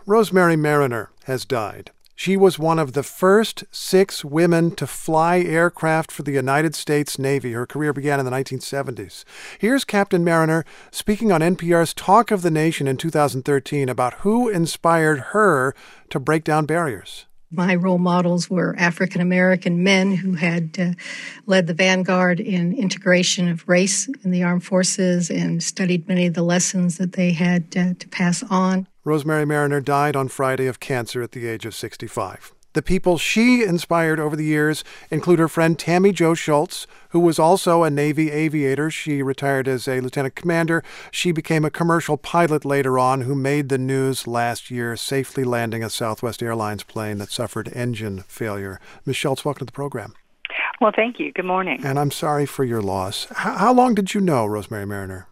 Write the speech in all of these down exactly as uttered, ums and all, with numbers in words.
Rosemary Mariner has died. She was one of the first six women to fly aircraft for the United States Navy. Her career began in the nineteen seventies. Here's Captain Mariner speaking on N P R's Talk of the Nation in two thousand thirteen about who inspired her to break down barriers. My role models were African-American men who had uh, led the vanguard in integration of race in the armed forces and studied many of the lessons that they had uh, to pass on. Rosemary Mariner died on Friday of cancer at the age of sixty-five. The people she inspired over the years include her friend Tammy Jo Shultz, who was also a Navy aviator. She retired as a lieutenant commander. She became a commercial pilot later on who made the news last year, safely landing a Southwest Airlines plane that suffered engine failure. Miz Shultz, welcome to the program. Well, thank you. Good morning. And I'm sorry for your loss. H- how long did you know Rosemary Mariner?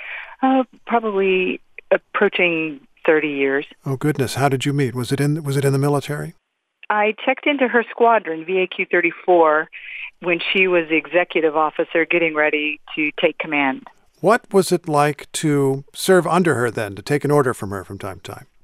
Uh, probably approaching thirty years. Oh, goodness. How did you meet? Was it in Was it in the military? I checked into her squadron, V A Q thirty-four, when she was the executive officer getting ready to take command. What was it like to serve under her then, to take an order from her from time to time?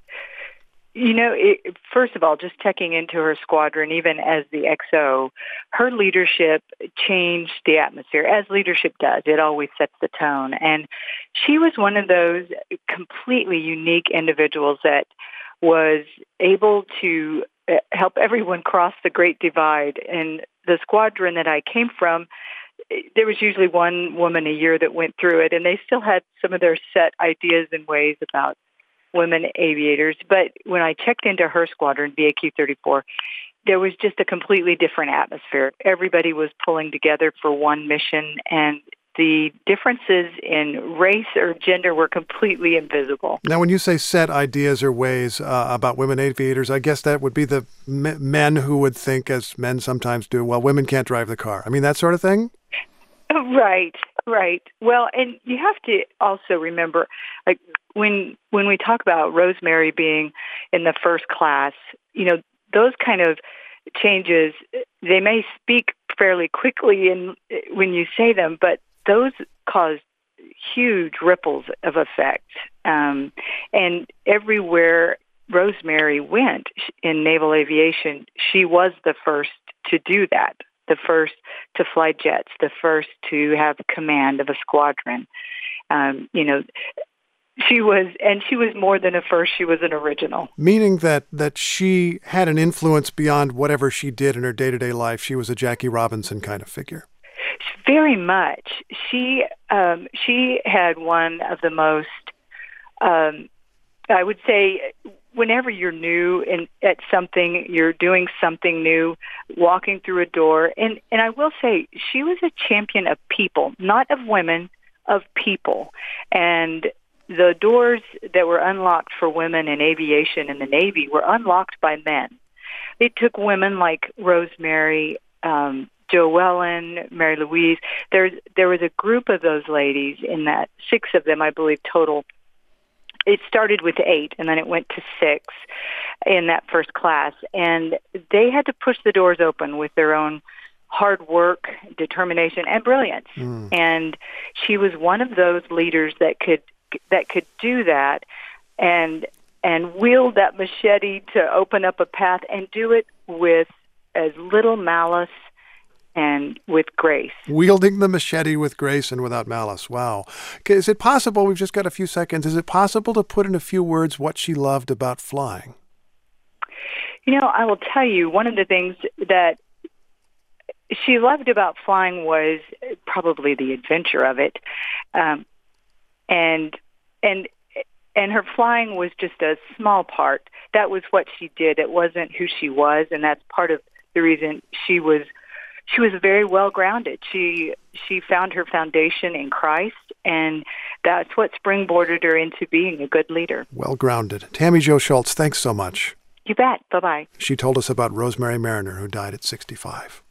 You know, it, first of all, just checking into her squadron, even as the X O, her leadership changed the atmosphere, as leadership does. It always sets the tone. And she was one of those completely unique individuals that was able to help everyone cross the Great Divide. And the squadron that I came from, there was usually one woman a year that went through it, and they still had some of their set ideas and ways about women aviators. But when I checked into her squadron, V A Q thirty-four, there was just a completely different atmosphere. Everybody was pulling together for one mission, and the differences in race or gender were completely invisible. Now, when you say set ideas or ways uh, about women aviators, I guess that would be the m- men who would think, as men sometimes do, well, women can't drive the car. I mean, that sort of thing? Right, right. Well, and you have to also remember, like, when when we talk about Rosemary being in the first class, you know, those kind of changes, they may speak fairly quickly in, when you say them, but those caused huge ripples of effect. Um, and everywhere Rosemary went in naval aviation, she was the first to do that, the first to fly jets, the first to have command of a squadron. Um, you know, she was, and she was more than a first, she was an original. Meaning that, that she had an influence beyond whatever she did in her day-to-day life. She was a Jackie Robinson kind of figure. Very much. She um, she had one of the most, um, I would say, whenever you're new in, at something, you're doing something new, walking through a door. And, and I will say, she was a champion of people, not of women, of people. And the doors that were unlocked for women in aviation in the Navy were unlocked by men. It took women like Rosemary, um, Jo Ellen, Mary Louise. There, there was a group of those ladies in that, six of them, I believe, total. It started with eight, and then it went to six in that first class. And they had to push the doors open with their own hard work, determination, and brilliance. Mm. And she was one of those leaders that could that could do that and and wield that machete to open up a path and do it with as little malice and with grace. Wielding the machete with grace and without malice. Wow. Is it possible, we've just got a few seconds, is it possible to put in a few words what she loved about flying? You know, I will tell you, one of the things that she loved about flying was probably the adventure of it. Um, and and and her flying was just a small part. That was what she did. It wasn't who she was, and that's part of the reason she was She was very well grounded. She she found her foundation in Christ, and that's what springboarded her into being a good leader. Well grounded. Tammy Jo Shultz, thanks so much. You bet. Bye-bye. She told us about Rosemary Mariner, who died at sixty-five.